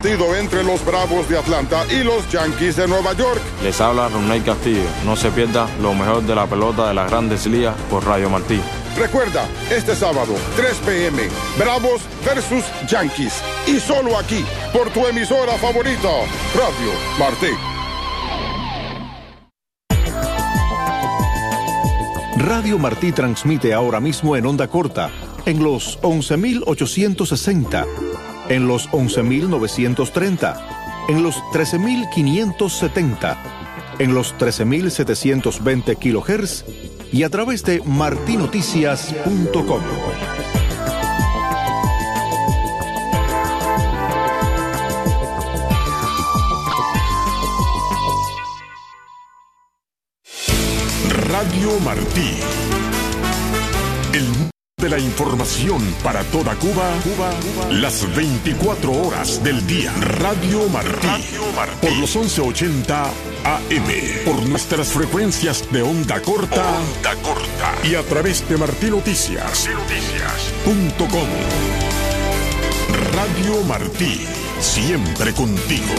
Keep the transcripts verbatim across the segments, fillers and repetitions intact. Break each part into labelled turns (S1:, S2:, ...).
S1: Entre los Bravos de Atlanta y los Yankees de Nueva York.
S2: Les habla Ronald Castillo. No se pierda lo mejor de la pelota de las Grandes Ligas por Radio Martí.
S1: Recuerda, este sábado, tres p m, Bravos versus Yankees. Y solo aquí, por tu emisora favorita, Radio Martí.
S3: Radio Martí transmite ahora mismo en onda corta, en los once mil ochocientos sesenta, en los once mil novecientos treinta, en los trece mil quinientos setenta, en los trece mil setecientos veinte kilohertz y a través de marti noticias punto com.
S4: Radio Martí. El mundo de la información para toda Cuba, Cuba, Cuba, las veinticuatro horas del día. Radio Martí. Radio Martí. Por los once ochenta A M. Por nuestras frecuencias de onda corta. Onda corta. Y a través de marti noticias punto com. Radio Martí. Siempre contigo.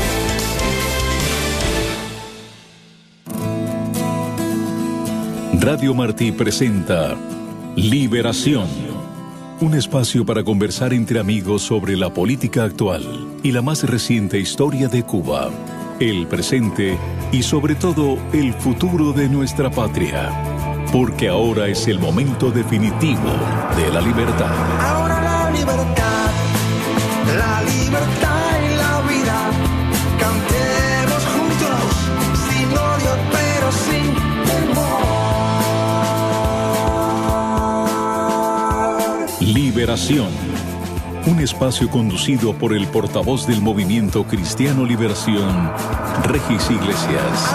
S5: Radio Martí presenta Liberación, un espacio para conversar entre amigos sobre la política actual y la más reciente historia de Cuba, el presente y sobre todo el futuro de nuestra patria, porque ahora es el momento definitivo de la libertad.
S6: Ahora la libertad, la libertad y la vida, cantemos juntos, sin odio pero sin temor.
S5: Liberación, un espacio conducido por el portavoz del Movimiento Cristiano Liberación, Regis Iglesias.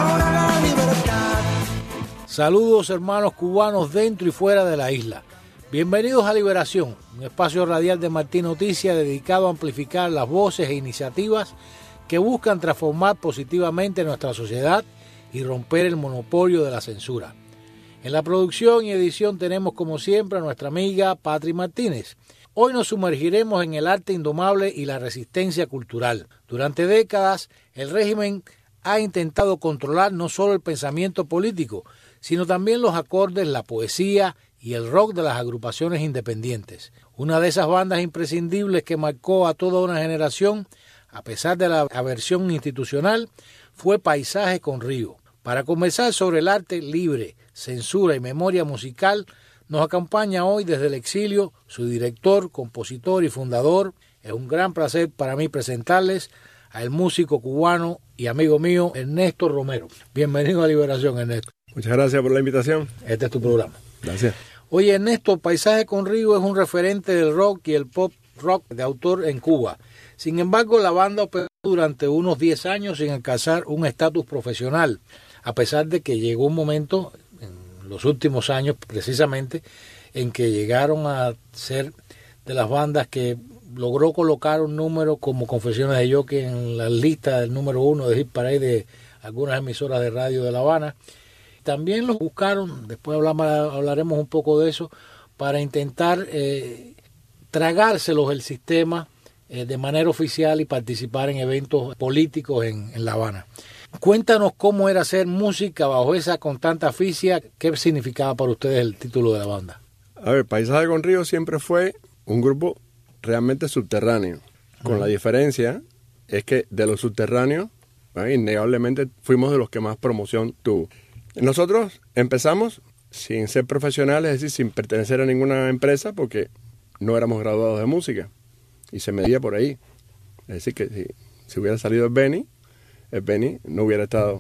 S7: Saludos hermanos cubanos dentro y fuera de la isla. Bienvenidos a Liberación, un espacio radial de Martí Noticias dedicado a amplificar las voces e iniciativas que buscan transformar positivamente nuestra sociedad y romper el monopolio de la censura. En la producción y edición tenemos como siempre a nuestra amiga Patri Martínez. Hoy nos sumergiremos en el arte indomable y la resistencia cultural. Durante décadas, el régimen ha intentado controlar no solo el pensamiento político, sino también los acordes, la poesía y el rock de las agrupaciones independientes. Una de esas bandas imprescindibles que marcó a toda una generación, a pesar de la aversión institucional, fue Paisaje con Río. Para conversar sobre el arte libre, censura y memoria musical, nos acompaña hoy desde el exilio su director, compositor y fundador. Es un gran placer para mí presentarles al músico cubano y amigo mío, Ernesto Romero. Bienvenido a Liberación, Ernesto.
S8: Muchas gracias por la invitación.
S7: Este es tu programa.
S8: Gracias.
S7: Oye, Ernesto, Paisaje con Río es un referente del rock y el pop rock de autor en Cuba. Sin embargo, la banda operó durante unos diez años sin alcanzar un estatus profesional, a pesar de que llegó un momento en los últimos años precisamente en que llegaron a ser de las bandas que logró colocar un número como Confesiones de Yoki en la lista del número uno de hit parade de algunas emisoras de radio de La Habana. También los buscaron, después hablamos, hablaremos un poco de eso, para intentar eh, tragárselos el sistema eh, de manera oficial y participar en eventos políticos en, en La Habana. Cuéntanos cómo era hacer música bajo esa constante asfixia. ¿Qué significaba para ustedes el título de la banda?
S8: A ver, Paisaje con Río siempre fue un grupo realmente subterráneo. Con uh-huh. La diferencia es que de los subterráneos, ¿eh? innegablemente fuimos de los que más promoción tuvo. Nosotros empezamos sin ser profesionales, es decir, sin pertenecer a ninguna empresa, porque no éramos graduados de música. Y se medía por ahí. Es decir, que si, si hubiera salido el Benny, el Benny no hubiera estado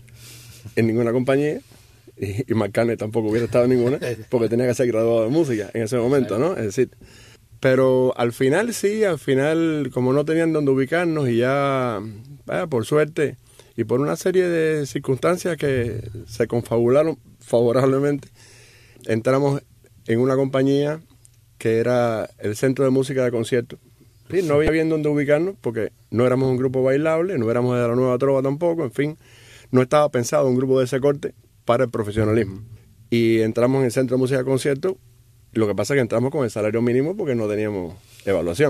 S8: en ninguna compañía y, y McCartney tampoco hubiera estado en ninguna porque tenía que ser graduado de música en ese momento, ¿no? Es decir, pero al final sí, al final como no tenían dónde ubicarnos y ya, vaya, por suerte y por una serie de circunstancias que se confabularon favorablemente, entramos en una compañía que era el Centro de Música de Conciertos. Sí, no había bien dónde ubicarnos porque no éramos un grupo bailable, no éramos de la nueva trova tampoco, en fin, no estaba pensado un grupo de ese corte para el profesionalismo. Y entramos en el Centro de Música de Conciertos, lo que pasa es que entramos con el salario mínimo porque no teníamos evaluación.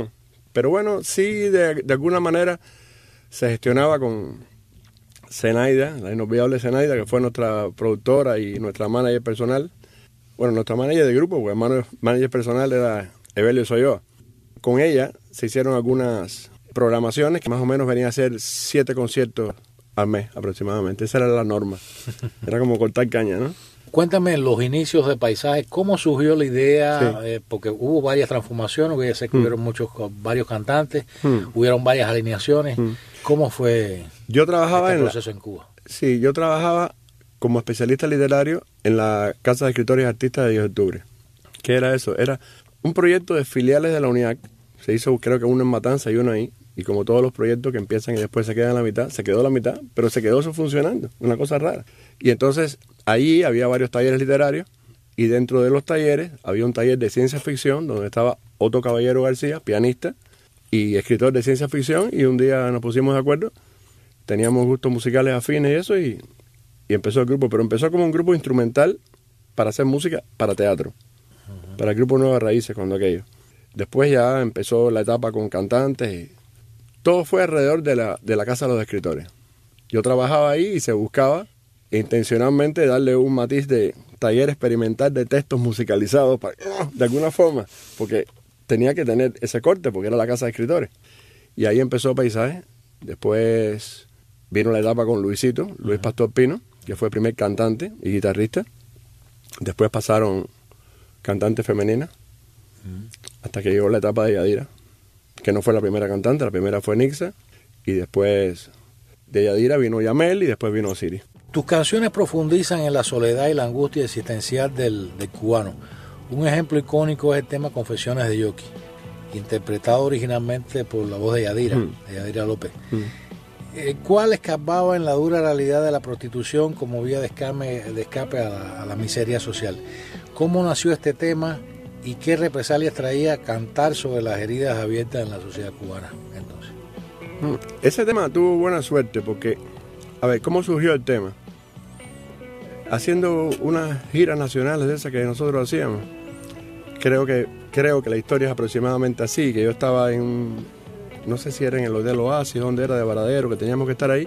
S8: Pero bueno, sí, de, de alguna manera se gestionaba con Zenaida, la inolvidable Zenaida, que fue nuestra productora y nuestra manager personal. Bueno, nuestra manager de grupo, porque el manager personal era Evelio Soyoa. Con ella se hicieron algunas programaciones que más o menos venían a ser siete conciertos al mes aproximadamente. Esa era la norma. Era como cortar caña, ¿no?
S7: Cuéntame los inicios de Paisaje, ¿cómo surgió la idea? Sí. Eh, porque hubo varias transformaciones, ya sé que mm. hubieron muchos, varios cantantes, mm. hubieron varias alineaciones. Mm. ¿Cómo fue
S8: yo trabajaba
S7: este
S8: en
S7: proceso
S8: la,
S7: en Cuba?
S8: Sí, yo trabajaba como especialista literario en la Casa de Escritores y Artistas de diez de octubre. ¿Qué era eso? Era un proyecto de filiales de la UNIAC. Se hizo, creo que uno en Matanza y uno ahí. Y como todos los proyectos que empiezan y después se quedan a la mitad, se quedó la mitad, pero se quedó eso funcionando, una cosa rara. Y entonces ahí había varios talleres literarios y dentro de los talleres había un taller de ciencia ficción donde estaba Otto Caballero García, pianista y escritor de ciencia ficción, y un día nos pusimos de acuerdo, teníamos gustos musicales afines y eso, y, y empezó el grupo, pero empezó como un grupo instrumental para hacer música para teatro, uh-huh. para el grupo Nuevas Raíces cuando aquello. Después ya empezó la etapa con cantantes y todo fue alrededor de la, de la Casa de los Escritores. Yo trabajaba ahí y se buscaba intencionalmente darle un matiz de taller experimental de textos musicalizados, para, de alguna forma, porque tenía que tener ese corte, porque era la Casa de Escritores. Y ahí empezó Paisaje. Después vino la etapa con Luisito, Luis Pastor Pino, que fue el primer cantante y guitarrista. Después pasaron cantantes femeninas, hasta que llegó la etapa de Yadira, que no fue la primera cantante, la primera fue Nixa, y después de Yadira vino Yamel y después vino Osiris.
S7: Tus canciones profundizan en la soledad y la angustia existencial del, del cubano. Un ejemplo icónico es el tema Confesiones de Yoki, interpretado originalmente por la voz de Yadira, mm. de Yadira López. Mm. Eh, ¿Cuál escapaba en la dura realidad de la prostitución como vía de escape, de escape a, la, a la miseria social? ¿Cómo nació este tema? ¿Y qué represalias traía cantar sobre las heridas abiertas en la sociedad cubana entonces?
S8: Ese tema tuvo buena suerte porque, a ver, ¿cómo surgió el tema? Haciendo unas giras nacionales de esas que nosotros hacíamos. Creo que, creo que la historia es aproximadamente así, que yo estaba en, no sé si era en el Hotel Oasis, donde era de Varadero, que teníamos que estar ahí,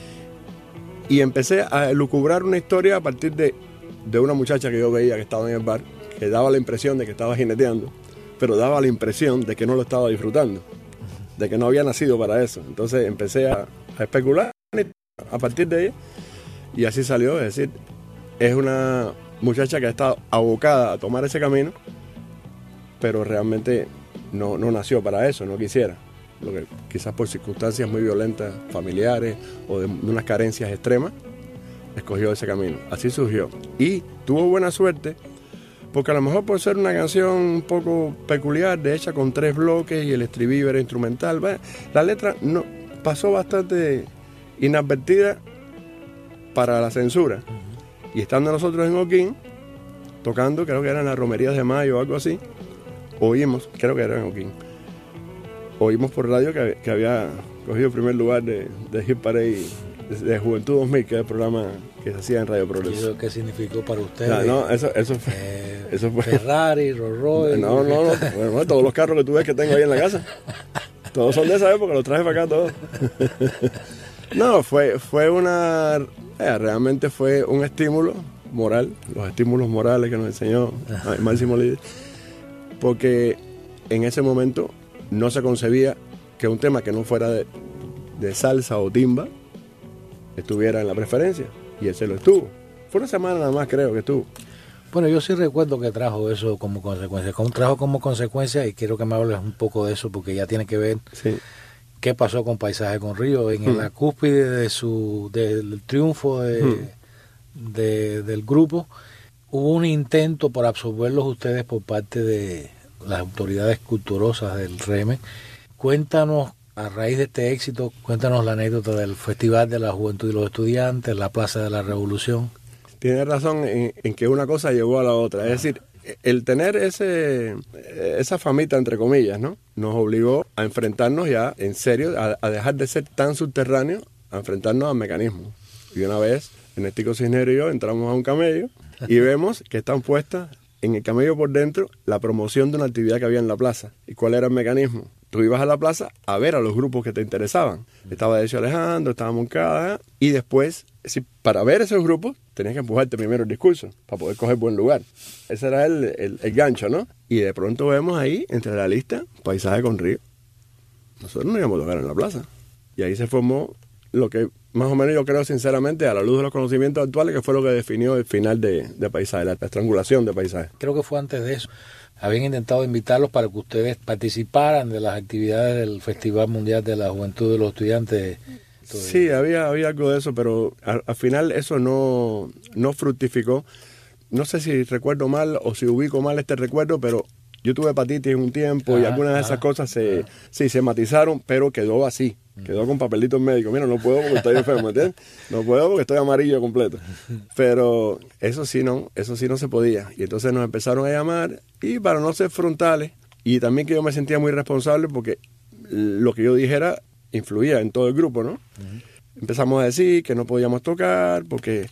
S8: y empecé a lucubrar una historia a partir de, de una muchacha que yo veía que estaba en el bar, que daba la impresión de que estaba jineteando, pero daba la impresión de que no lo estaba disfrutando, de que no había nacido para eso. Entonces empecé a, a especular a partir de ella, y así salió. Es decir, es una muchacha que ha estado abocada a tomar ese camino, pero realmente no, no nació para eso, no quisiera. Lo que quizás por circunstancias muy violentas, familiares, o de, de unas carencias extremas, escogió ese camino. Así surgió. Y tuvo buena suerte, porque a lo mejor por ser una canción un poco peculiar, de hecha con tres bloques y el estribillo era instrumental, bueno, la letra no, pasó bastante inadvertida para la censura. Y estando nosotros en Oquín, tocando, creo que eran las Romerías de Mayo o algo así, oímos, creo que era en Oquín, oímos por radio que, que había cogido el primer lugar de, de Hit Parade de, de Juventud dos mil, que es el programa que se hacía en Radio Progreso.
S7: ¿Qué significó para ustedes?
S8: No, no, eso, eso fue...
S7: Eh,
S8: eso fue
S7: Ferrari, Rolls Royce...
S8: No, no, no, bueno, bueno, todos los carros que tú ves que tengo ahí en la casa, todos son de esa época, los traje para acá todos. No, fue, fue una... Eh, realmente fue un estímulo moral, los estímulos morales que nos enseñó Máximo Líder, porque en ese momento no se concebía que un tema que no fuera de, de salsa o timba estuviera en la preferencia, y ese lo estuvo. Fue una semana nada más, creo que estuvo.
S7: Bueno, yo sí recuerdo que trajo eso como consecuencia, trajo como consecuencia, y quiero que me hables un poco de eso, porque ya tiene que ver
S8: sí.
S7: qué pasó con Paisaje con Río, en hmm. la cúspide de su del triunfo de, hmm. de, del grupo. Hubo un intento por absorberlos ustedes por parte de las autoridades culturosas del régimen. Cuéntanos, a raíz de este éxito, cuéntanos la anécdota del Festival de la Juventud y los Estudiantes, la Plaza de la Revolución.
S8: Tienes razón en, en que una cosa llevó a la otra. Es decir, el tener ese esa famita, entre comillas, ¿no?, nos obligó a enfrentarnos ya, en serio, a, a dejar de ser tan subterráneos, a enfrentarnos al mecanismo. Y una vez, Ernestico Cisneros y yo entramos a un camello y vemos que están puestas en el camello por dentro la promoción de una actividad que había en la plaza. ¿Y cuál era el mecanismo? tú ibas a la plaza a ver a los grupos que te interesaban. Estaba Decio Alejandro, estaba Moncada, y después, si, para ver esos grupos, tenías que empujarte primero el discurso, para poder coger buen lugar. Ese era el, el, el gancho, ¿no? Y de pronto vemos ahí, entre la lista, Paisaje con Río. Nosotros no íbamos a tocar en la plaza. Y ahí se formó lo que, más o menos yo creo sinceramente, a la luz de los conocimientos actuales, que fue lo que definió el final de, de Paisaje, la estrangulación de Paisaje.
S7: Creo que fue antes de eso. Habían intentado invitarlos para que ustedes participaran de las actividades del Festival Mundial de la Juventud de los Estudiantes.
S8: Sí, había, había algo de eso, pero al, al final eso no, no fructificó. No sé si recuerdo mal o si ubico mal este recuerdo, pero yo tuve hepatitis en un tiempo ah, y algunas de esas ah, cosas se, ah. sí, se matizaron, pero quedó así. Quedó con papelitos médicos. Mira, no puedo porque estoy enfermo, ¿entiendes? No puedo porque estoy amarillo completo. Pero eso sí no, eso sí no se podía. Y entonces nos empezaron a llamar, y para no ser frontales, y también que yo me sentía muy responsable porque lo que yo dijera influía en todo el grupo, ¿no? Uh-huh. Empezamos a decir que no podíamos tocar porque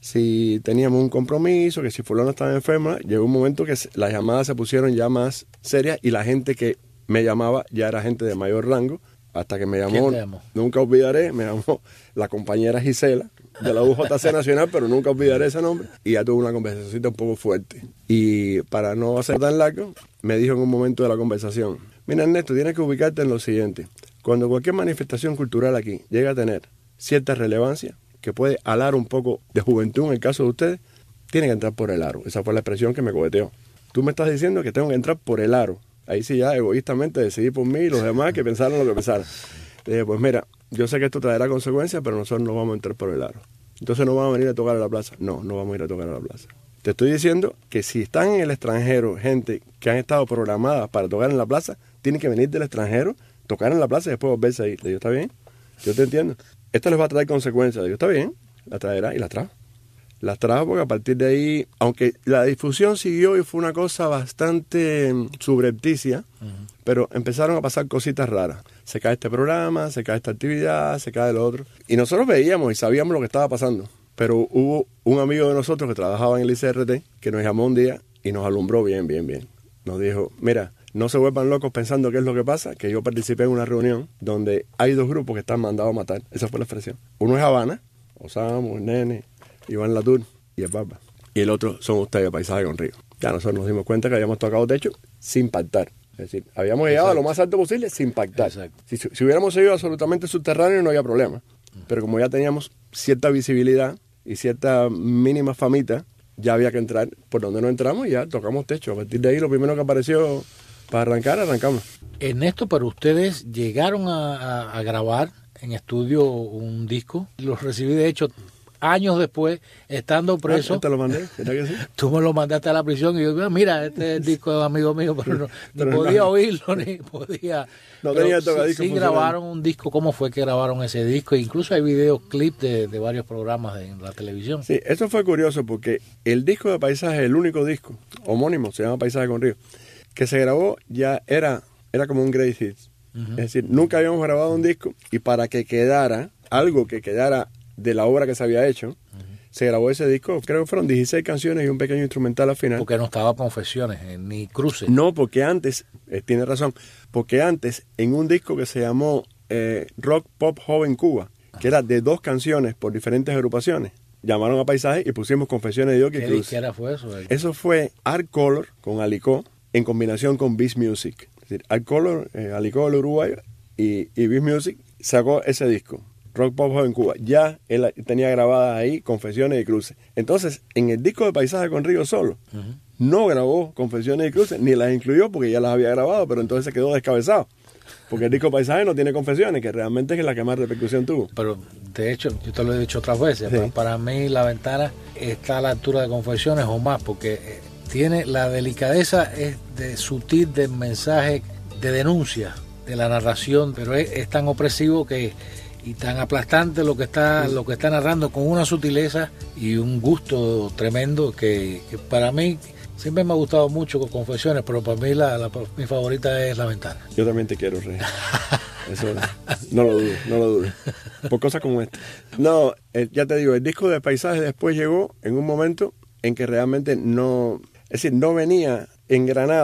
S8: si teníamos un compromiso, que si fulano estaba enferma, llegó un momento que las llamadas se pusieron ya más serias y la gente que me llamaba ya era gente de mayor rango. Hasta que me llamó, llamó, nunca olvidaré, me llamó la compañera Gisela de la U J C Nacional, pero nunca olvidaré ese nombre, y ya tuve una conversación un poco fuerte. Y para no hacer tan largo, me dijo en un momento de la conversación, mira Ernesto, tienes que ubicarte en lo siguiente, cuando cualquier manifestación cultural aquí llega a tener cierta relevancia, que puede alar un poco de juventud en el caso de ustedes, tiene que entrar por el aro. Esa fue la expresión que me coheteó. Tú me estás diciendo que tengo que entrar por el aro. Ahí sí ya egoístamente decidí por mí y los demás que pensaron lo que pensaron. Le dije, pues mira, yo sé que esto traerá consecuencias, pero nosotros no vamos a entrar por el aro. Entonces no vamos a venir a tocar a la plaza. No, no vamos a ir a tocar a la plaza. Te estoy diciendo que si están en el extranjero gente que han estado programadas para tocar en la plaza, tienen que venir del extranjero, tocar en la plaza y después volverse a ir. Le digo, ¿está bien? Yo te entiendo. Esto les va a traer consecuencias. Le digo, ¿está bien? La traerá y la trajo. Las trajo porque a partir de ahí, aunque la difusión siguió y fue una cosa bastante subrepticia, uh-huh. pero empezaron a pasar cositas raras. Se cae este programa, se cae esta actividad, se cae lo otro. Y nosotros veíamos y sabíamos lo que estaba pasando. Pero hubo un amigo de nosotros que trabajaba en el I C R T que nos llamó un día y nos alumbró bien, bien, bien. Nos dijo, mira, no se vuelvan locos pensando qué es lo que pasa, que yo participé en una reunión donde hay dos grupos que están mandados a matar. Esa fue la expresión. Uno es Habana, Osamo, el Nene, Iván Latour y el Barba. Y el otro son ustedes, Paisaje con Río. Ya nosotros nos dimos cuenta que habíamos tocado techo sin pactar. Es decir, habíamos llegado Exacto. a lo más alto posible sin pactar. Si, si hubiéramos seguido absolutamente subterráneo no había problema. Pero como ya teníamos cierta visibilidad y cierta mínima famita, ya había que entrar por donde no entramos y ya tocamos techo. A partir de ahí lo primero que apareció para arrancar, arrancamos.
S7: Ernesto, pero ustedes llegaron a, a, a grabar en estudio un disco. Los recibí de hecho años después, estando preso.
S8: Ah, ¿te lo mandé? ¿Verdad que sí?
S7: Tú me lo mandaste a la prisión y yo, mira, este es el disco de amigo mío, pero no, pero ni podía no. oírlo, ni podía.
S8: No tenía
S7: tocadisco. Sí, sí grabaron un disco. ¿Cómo fue que grabaron ese disco? Incluso hay videoclips de, de varios programas de, en la televisión.
S8: Sí, eso fue curioso porque el disco de Paisaje, el único disco homónimo, se llama Paisaje con Río, que se grabó ya era, era como un great hit. Uh-huh. Es decir, nunca habíamos grabado un disco y para que quedara algo que quedara de la obra que se había hecho, uh-huh. se grabó ese disco, creo que fueron dieciséis canciones y un pequeño instrumental al final.
S7: Porque no estaba Confesiones, eh, ni Cruces.
S8: No, porque antes, eh, tiene razón, porque antes en un disco que se llamó eh, Rock Pop Joven Cuba, uh-huh. que era de dos canciones por diferentes agrupaciones, llamaron a Paisaje y pusimos Confesiones de Yoki y Cruces.
S7: ¿Qué era fue eso? Eh?
S8: Eso fue Art Color con Alicó en combinación con Beast Music. Es decir, Art Color, eh, Alicó del Uruguay y, y Beast Music sacó ese disco. Rock Pop Joven Cuba, ya él tenía grabadas ahí Confesiones y Cruces. Entonces, en el disco de Paisaje con Río solo, uh-huh. no grabó Confesiones y Cruces, ni las incluyó porque ya las había grabado, pero entonces se quedó descabezado. Porque el disco Paisaje no tiene Confesiones, que realmente es la que más repercusión tuvo.
S7: Pero, de hecho, yo te lo he dicho otras veces, sí. para, para mí La Ventana está a la altura de Confesiones o más, porque tiene la delicadeza es de sutil del mensaje de denuncia, de la narración, pero es, es tan opresivo que y tan aplastante lo que está lo que está narrando con una sutileza y un gusto tremendo que, que para mí siempre me ha gustado mucho con Confesiones, pero para mí la, la mi favorita es La Ventana.
S8: Yo también te quiero, Rey. Eso no lo dudo, no lo dudo. Por cosas como esta. No, eh, ya te digo, el disco de Paisaje después llegó en un momento en que realmente no, es decir, no venía engranado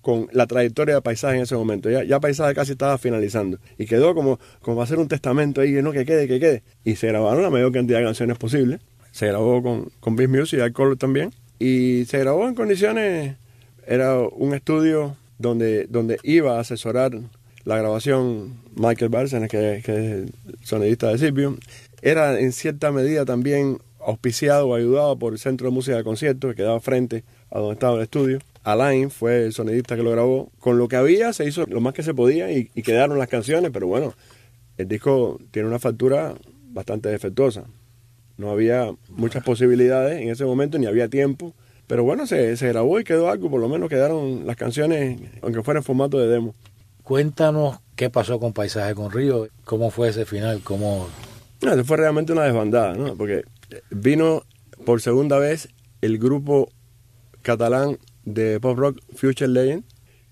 S8: con la trayectoria de Paisaje en ese momento. Ya, ya Paisaje casi estaba finalizando. Y quedó como, como va a ser un testamento ahí, ¿no? Que quede, que quede. Y se grabaron la mayor cantidad de canciones posible. Se grabó con, con Beat Music y Alcolor también. Y se grabó en condiciones... Era un estudio donde, donde iba a asesorar la grabación Michael Bárcenas, que, que es el sonidista de Silvio. Era en cierta medida también auspiciado o ayudado por el Centro de Música de Conciertos, que quedaba frente a donde estaba el estudio. Alain fue el sonidista que lo grabó. Con lo que había se hizo lo más que se podía y, y quedaron las canciones, pero bueno, el disco tiene una factura bastante defectuosa. No había muchas posibilidades en ese momento, ni había tiempo. Pero bueno, se, se grabó y quedó algo, por lo menos quedaron las canciones, aunque fuera en formato de demo.
S7: Cuéntanos qué pasó con Paisaje con Río, cómo fue ese final, cómo...
S8: No, eso fue realmente una desbandada, ¿no? Porque vino por segunda vez el grupo catalán de pop rock Future Legend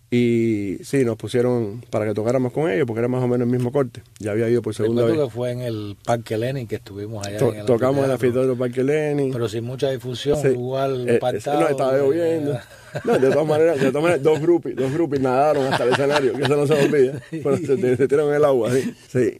S8: y sí, nos pusieron para que tocáramos con ellos porque era más o menos el mismo corte. Ya había ido por segunda
S7: Recuerdo
S8: vez.
S7: que fue en el Parque Lenin que estuvimos allá.
S8: To-
S7: en el
S8: tocamos en el
S7: anfiteatro,
S8: anfiteatro Parque Lenin.
S7: pero sin mucha difusión,
S8: Sí.
S7: igual
S8: Eh,
S7: apartado.
S8: no, estaba lloviendo. No, de todas maneras, de todas maneras, dos grupos, dos grupos nadaron hasta el escenario, que eso no se olvida. Bueno, se, se tiraron en el agua, sí. sí.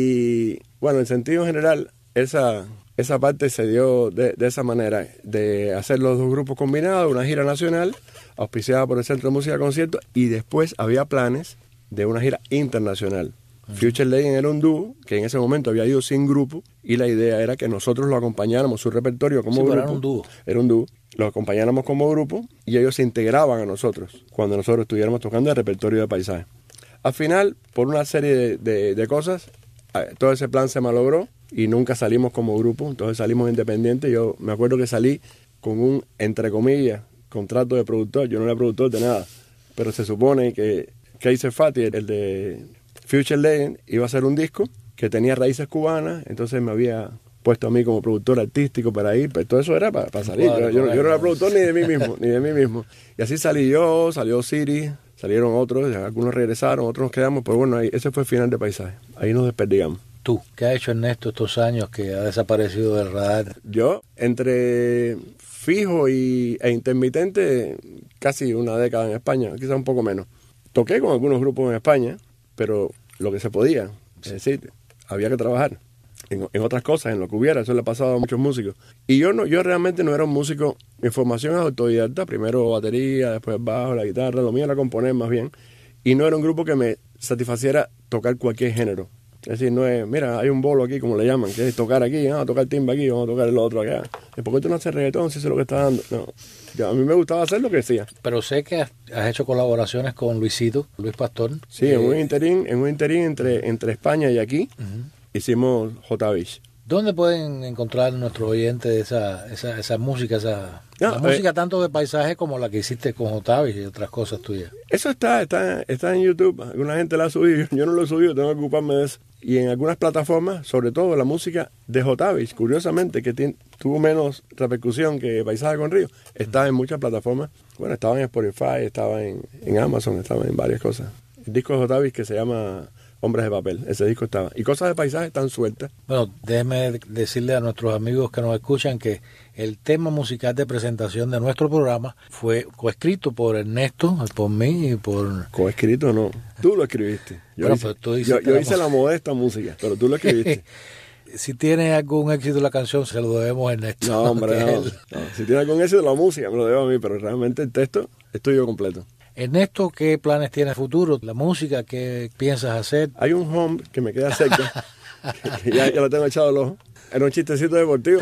S8: Y bueno, en sentido general, esa, esa parte se dio de, de esa manera, de hacer los dos grupos combinados, una gira nacional, auspiciada por el Centro de Música de Conciertos, y después había planes de una gira internacional. Uh-huh. Future Legend era un dúo que en ese momento había ido sin grupo, y la idea era que nosotros lo acompañáramos, su repertorio como
S7: Sí,
S8: grupo.
S7: pero era un dúo.
S8: Era un dúo. Lo acompañáramos como grupo y ellos se integraban a nosotros cuando nosotros estuviéramos tocando el repertorio de Paisaje. Al final, por una serie de, de, de cosas, todo ese plan se malogró y nunca salimos como grupo, entonces salimos independientes. Yo me acuerdo que salí con un, entre comillas, contrato de productor. Yo no era productor de nada, pero se supone que Kaiser Fati, el de Future Legend, iba a hacer un disco que tenía raíces cubanas, entonces me había puesto a mí como productor artístico para ir, pero todo eso era para, para salir. Claro, yo, yo, yo no era productor ni de mí mismo, ni de mí mismo. Y así salí yo, salió Siri, salieron otros, algunos regresaron, otros nos quedamos, pero bueno, ahí, ese fue el final de Paisaje. Ahí nos desperdigamos.
S7: ¿Tú qué ha hecho Ernesto estos años que ha desaparecido del radar?
S8: Yo, entre fijo y, e intermitente, casi una década en España, quizás un poco menos. Toqué con algunos grupos en España, pero lo que se podía, es decir, había que trabajar. En, en otras cosas, en lo que hubiera, eso le ha pasado a muchos músicos. Y yo no, yo realmente no era un músico, mi formación es autodidacta, primero batería, después bajo, la guitarra, lo mío era componer más bien, y no era un grupo que me satisfaciera tocar cualquier género. Es decir, no es, mira, hay un bolo aquí, como le llaman, que es tocar aquí, vamos a tocar timba aquí, vamos a tocar el otro acá. ¿Por qué tú no haces reggaetón si eso es lo que estás dando? No, yo, a mí me gustaba hacer lo que decía.
S7: Pero sé que has, has hecho colaboraciones con Luisito, Luis Pastor.
S8: Sí,
S7: eh,
S8: en un interín, en un interín entre, entre España y aquí. Uh-huh. Hicimos J Beach.
S7: ¿Dónde pueden encontrar nuestros oyentes esa, esa, esa música, esa
S8: no,
S7: la
S8: eh,
S7: música tanto de Paisaje como la que hiciste con J Beach y otras cosas tuyas?
S8: Eso está, está, está en YouTube. Alguna gente la ha subido. Yo no lo he subido, tengo que ocuparme de eso. Y en algunas plataformas, sobre todo la música de J Beach, curiosamente, que tiene, tuvo menos repercusión que Paisaje con Río, está en muchas plataformas. Bueno, estaba en Spotify, estaba en, en Amazon, estaba en varias cosas. El disco de J Beach que se llama Hombres de Papel, ese disco estaba. Y cosas de Paisaje están sueltas.
S7: Bueno, déjeme decirle a nuestros amigos que nos escuchan que el tema musical de presentación de nuestro programa fue coescrito por Ernesto, por mí y por...
S8: Coescrito no, tú lo escribiste. Yo
S7: bueno,
S8: hice,
S7: tú
S8: yo, yo
S7: la
S8: hice la modesta música, pero tú lo escribiste.
S7: Si tiene algún éxito la canción, se lo debemos a Ernesto.
S8: No, hombre, no, no. Si tiene algún éxito la música, me lo debo a mí, pero realmente el texto es tuyo completo.
S7: Ernesto, ¿qué planes tiene en el futuro? ¿La música? ¿Qué piensas hacer?
S8: Hay un home que me queda cerca, que, que ya, ya lo tengo echado al ojo. Era un chistecito deportivo.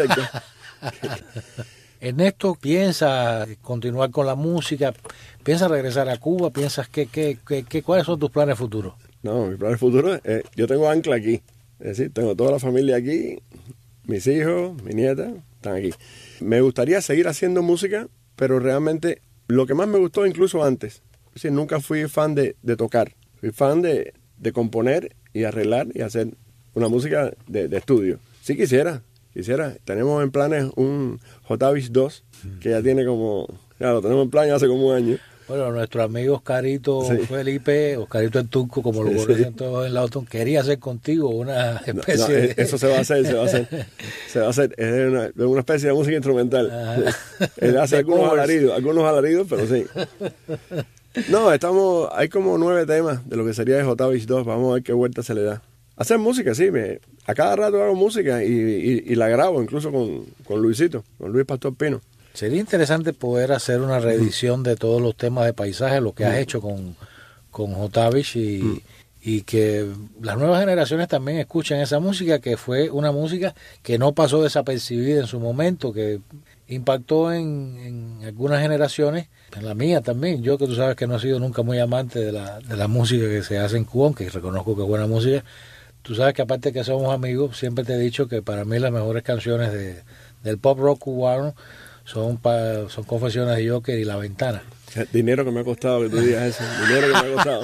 S7: Ernesto, ¿piensas continuar con la música? ¿Piensas regresar a Cuba? ¿Piensas que, que, que, que cuáles son tus planes futuros?
S8: No, mis planes futuros, eh, yo tengo ancla aquí. Es decir, tengo toda la familia aquí, mis hijos, mi nieta, están aquí. Me gustaría seguir haciendo música, pero realmente lo que más me gustó incluso antes, es decir, nunca fui fan de, de tocar, fui fan de, de componer y arreglar y hacer una música de, de estudio. Sí quisiera, quisiera. Tenemos en planes un J Beach dos, que ya tiene como, ya lo tenemos en plan ya hace como un año.
S7: Bueno, nuestro amigo Oscarito sí. Felipe, Oscarito el Turco, como lo
S8: sí,
S7: conocen
S8: sí.
S7: todos en la Auton, quería hacer contigo una especie
S8: no, no,
S7: de...
S8: Eso se va a hacer, se va a hacer. Se va a hacer, es una, una especie de música instrumental. Él hace algunos alaridos, algunos alaridos, pero sí. No, estamos, hay como nueve temas de lo que sería J-Beach dos. Vamos a ver qué vuelta se le da. Hacer música, sí. Me, a cada rato hago música y, y, y la grabo, incluso con, con Luisito, con Luis Pastor Pino.
S7: Sería interesante poder hacer una reedición de todos los temas de paisaje, lo que has hecho con, con J-Beach y, mm. y que las nuevas generaciones también escuchen esa música, que fue una música que no pasó desapercibida en su momento, que impactó en, en algunas generaciones, en la mía también. Yo, que tú sabes que no he sido nunca muy amante de la, de la música que se hace en Cuba, aunque reconozco que es buena música. Tú sabes que aparte de que somos amigos, siempre te he dicho que para mí las mejores canciones de, del pop rock cubano son pa, son Confesiones de Joker y La Ventana.
S8: Dinero que me ha costado que tú digas eso. Dinero que me ha costado.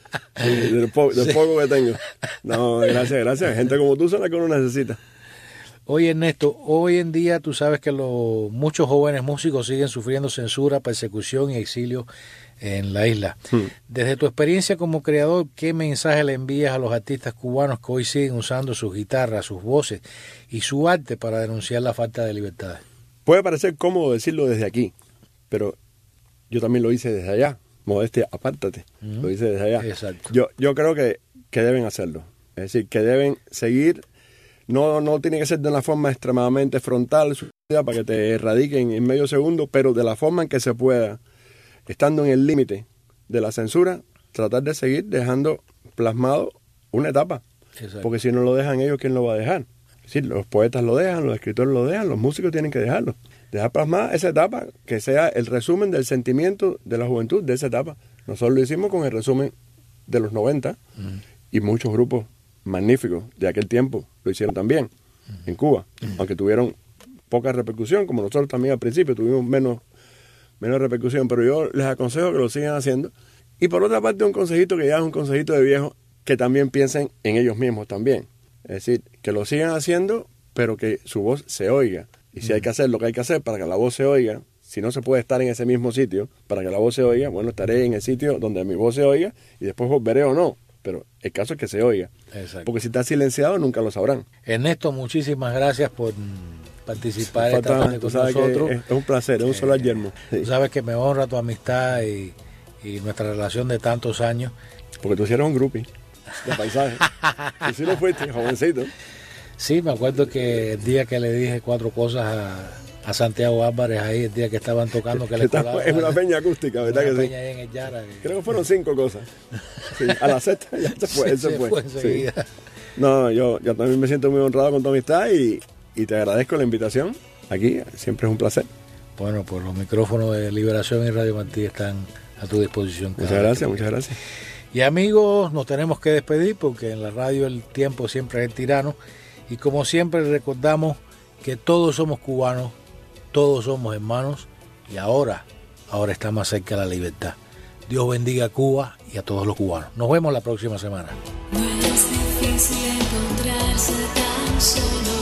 S8: Del, del, po, del sí. poco que tengo. No, gracias, gracias. Gente como tú son la que uno necesita.
S7: Oye, Ernesto, hoy en día tú sabes que los, muchos jóvenes músicos siguen sufriendo censura, persecución y exilio en la isla. Hmm. Desde tu experiencia como creador, ¿qué mensaje le envías a los artistas cubanos que hoy siguen usando sus guitarras, sus voces y su arte para denunciar la falta de libertad?
S8: Puede parecer cómodo decirlo desde aquí, pero yo también lo hice desde allá. Modestia, apártate. Uh-huh. Lo hice desde allá.
S7: Exacto.
S8: Yo, yo creo que, que deben hacerlo. Es decir, que deben seguir. No, no tiene que ser de una forma extremadamente frontal para que te erradiquen en medio segundo, pero de la forma en que se pueda, estando en el límite de la censura, tratar de seguir dejando plasmado una etapa. Exacto. Porque si no lo dejan ellos, ¿quién lo va a dejar? Es decir, los poetas lo dejan, los escritores lo dejan, los músicos tienen que dejarlo. Dejar plasmada esa etapa, que sea el resumen del sentimiento de la juventud de esa etapa. Nosotros lo hicimos con el resumen de los noventa uh-huh. y muchos grupos magníficos de aquel tiempo lo hicieron también uh-huh. en Cuba, uh-huh. aunque tuvieron poca repercusión, como nosotros también al principio tuvimos menos, menos repercusión, pero yo les aconsejo que lo sigan haciendo. Y por otra parte, un consejito que ya es un consejito de viejo, que también piensen en ellos mismos también. Es decir, que lo sigan haciendo, pero que su voz se oiga. Y si hay que hacer lo que hay que hacer para que la voz se oiga, si no se puede estar en ese mismo sitio para que la voz se oiga, bueno, estaré en el sitio donde mi voz se oiga y después volveré o no. Pero el caso es que se oiga. Exacto. Porque si está silenciado, nunca lo sabrán.
S7: Ernesto, muchísimas gracias por participar esta tarde con nosotros.
S8: Es, es un placer, es un eh, solar yermo. Sí.
S7: Tú sabes que me honra tu amistad y, y nuestra relación de tantos años.
S8: Porque tú hicieron un groupie de paisaje. Y si lo fuiste, jovencito.
S7: Sí, me acuerdo que el día que le dije cuatro cosas a, a Santiago Álvarez ahí, el día que estaban tocando, que le colaba,
S8: es una peña acústica, ¿verdad que sí?
S7: Peña ahí en el Yara, que...
S8: Creo que fueron cinco cosas. Sí, a la sexta ya se fue,
S7: sí,
S8: se fue.
S7: fue sí.
S8: No, yo, yo también me siento muy honrado con tu amistad y, y te agradezco la invitación. Aquí siempre es un placer.
S7: Bueno, pues los micrófonos de Liberación y Radio Martí están a tu disposición.
S8: Muchas gracias, muchas gracias.
S7: Y amigos, nos tenemos que despedir porque en la radio el tiempo siempre es el tirano. Y como siempre recordamos que todos somos cubanos, todos somos hermanos y ahora, ahora está más cerca la libertad. Dios bendiga a Cuba y a todos los cubanos. Nos vemos la próxima semana.
S9: No es difícil encontrarse tan solo,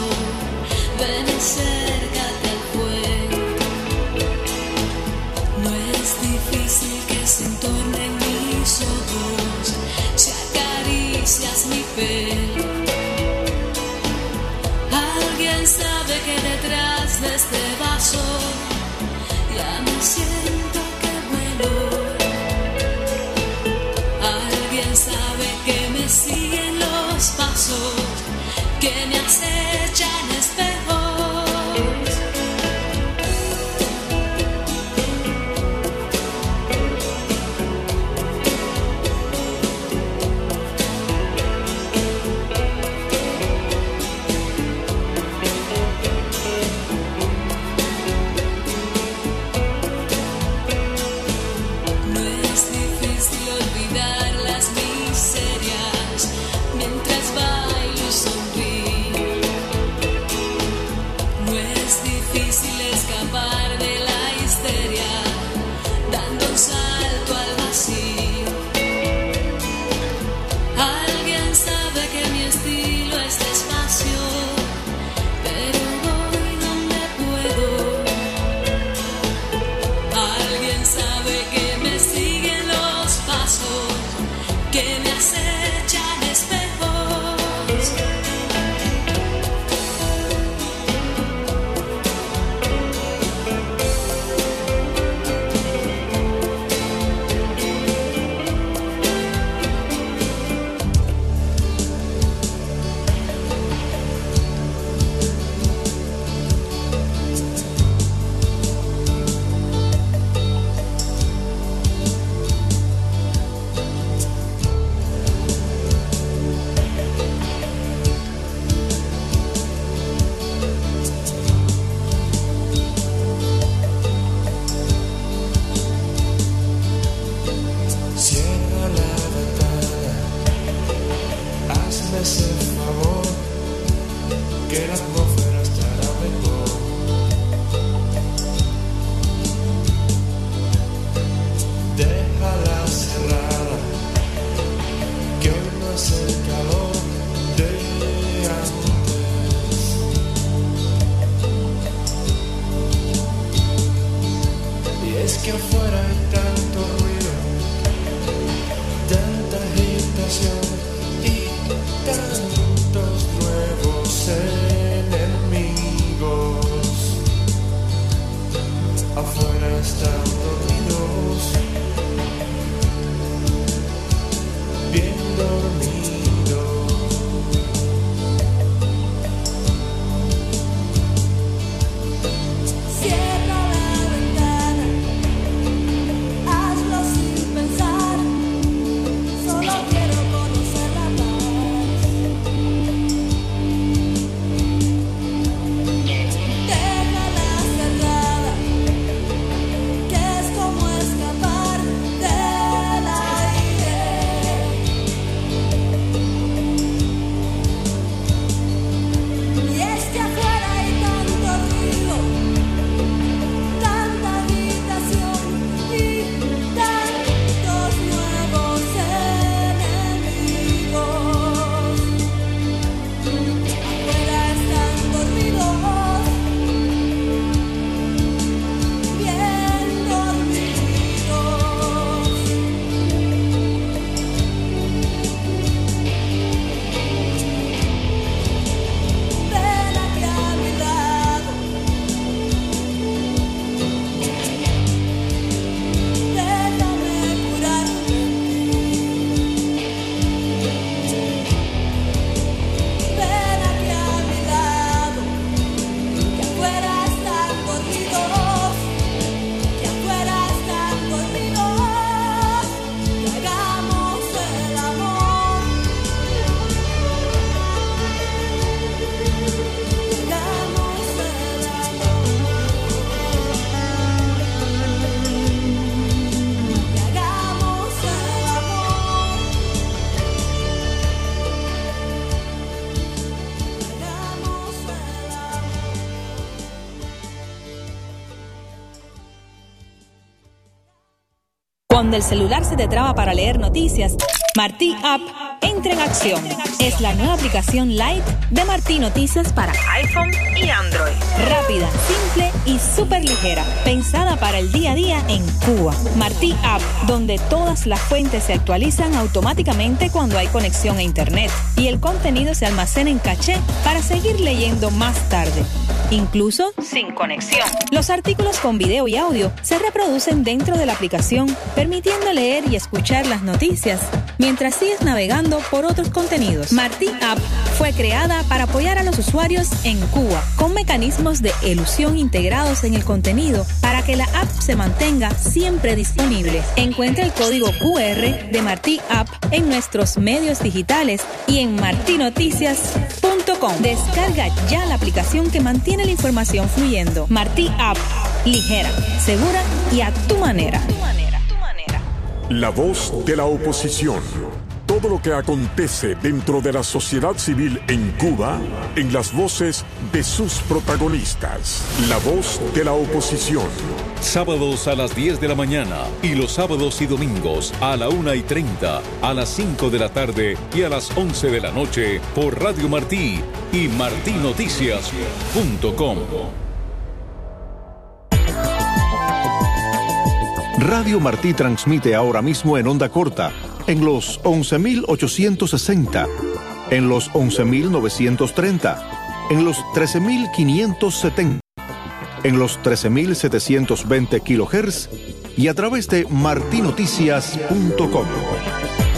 S9: ven y acércate al fuego. No es difícil que se entornen mis ojos, si acaricias mi pelo. Alguien sabe que detrás de este vaso ya me siento que vuelo. Alguien sabe que me siguen los pasos, que me acechan espejos. Mientras bailo y sonrío.
S10: que la atmósfera estará mejor. Déjala cerrada, que hoy no es el calor de antes. Y es que afuera hay tanto ruido, tanta agitación y tantos nuevos enemigos. Afuera están dormidos, bien dormidos.
S9: Cierra la ventana, hazlo sin pensar, solo quiero conocer la paz. Déjala cerrada, que es como escapar del aire. Y es que afuera hay tanto ruido, tanta agitación y tantos nuevos enemigos. Afuera están dormidos, bien dormidos. Ven aquí a mi lado, déjame curarme en ti. Ven aquí a mi lado, que afuera están dormidos, que afuera están dormidos. Que hagamos el amor, que hagamos el amor, que hagamos el amor, hagamos el
S11: Cuando el celular se te traba para leer noticias, Martí App entra en acción. Es la nueva aplicación Lite de Martí Noticias para iPhone y Android. Rápida, simple y súper ligera. Pensada para el día a día en Cuba. Martí App, donde todas las fuentes se actualizan automáticamente cuando hay conexión a Internet. Y el contenido se almacena en caché para seguir leyendo más tarde. Incluso sin conexión. Los artículos con video y audio se reproducen dentro de la aplicación, permitiendo leer y escuchar las noticias mientras sigues navegando por otros contenidos. Martí App fue creada para apoyar a los usuarios en Cuba, con mecanismos de elusión integrados en el contenido para que la app se mantenga siempre disponible. Encuentra el código Q R de Martí App en nuestros medios digitales y en martí noticias punto com. Descarga ya la aplicación que mantiene la información fluyendo. Martí App, ligera, segura y a tu manera.
S4: La voz de la oposición. Todo lo que acontece dentro de la sociedad civil en Cuba, en las voces de sus protagonistas. La voz de la oposición.
S5: Sábados a las diez de la mañana y los sábados y domingos a la una y treinta, a las cinco de la tarde y a las once de la noche por Radio Martí y martí noticias punto com.
S3: Radio Martí transmite ahora mismo en onda corta en los once mil ochocientos sesenta, en los once mil novecientos treinta, en los trece mil quinientos setenta, en los trece mil setecientos veinte kilohertz y a través de martí noticias punto com.